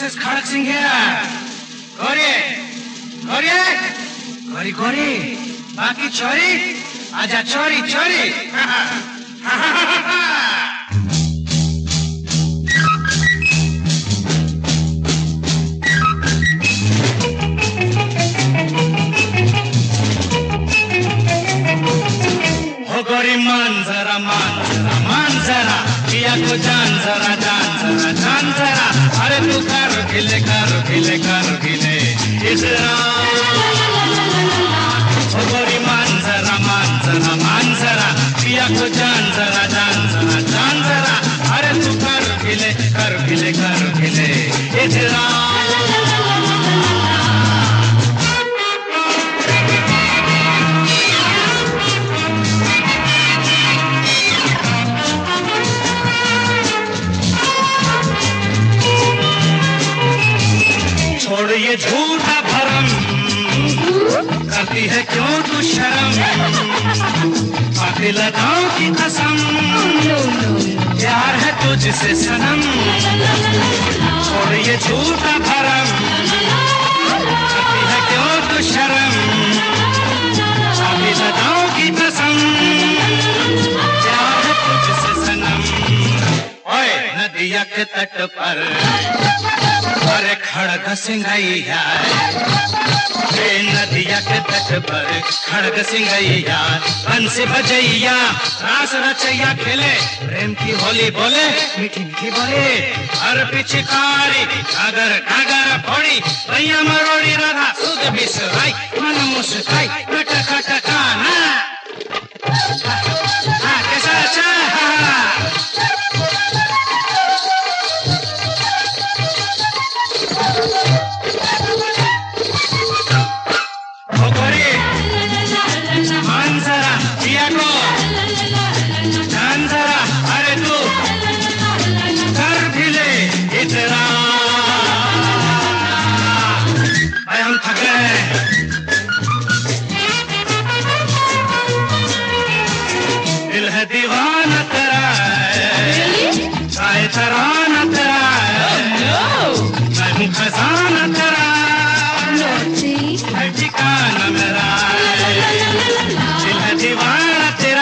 is Khadak Singh here. Gori. Baki chori. Aja chori. हो गोरी मान जरा पिया को जान जरा अरे तू कर खिले इजरा हो गोरी मान जरा पिया को जान जरा अरे तू कर खिले इजरा छोड़ ये झूठा भरम करती है क्यों तू शर्म पातिल अदाओं की कसम प्यार है तुझसे सनम छोड़ ये झूठा भरम करती है क्यों तू शर्म पातिल अदाओं की कसम प्यार है तुझसे सनम ओए नदिया के तट पर अरे खड़ग सिंगैया नदिया के तट पर खड़ग सिंगैया बंसी बजैया रास रचैया खेले प्रेम की होली बोले मीठी बोले हर पिचकारी कागर फोड़ी भैया मरोड़ी राधा सुध बिसराई मन मुस्काई कटका ना कैसा अच्छा अरे तू कर ढीले इतना भाई हम थक गए दिल है दीवाना तेरा चाहे तराना तेरा मैं हूँ खजाना तेरा है ठिकाना मेरा दिल है दीवाना तेरा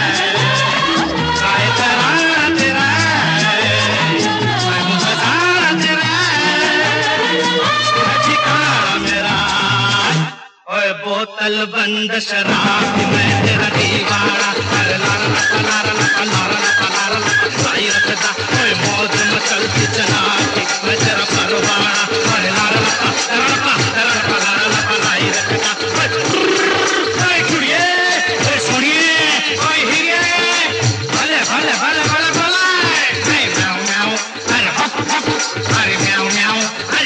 बोतल बंद शराब में तेरा दीवाना साई रखता मौज मचलती चलाती मैं तेरा परवाना लाई रखता कुड़िए सुनिए भले अरे म्याऊ अरे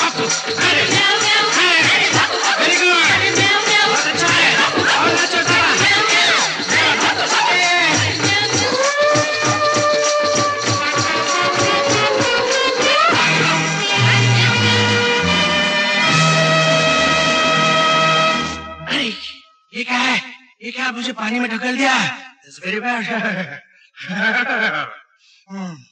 ये क्या मुझे पानी में ढकेल दिया? It's very bad.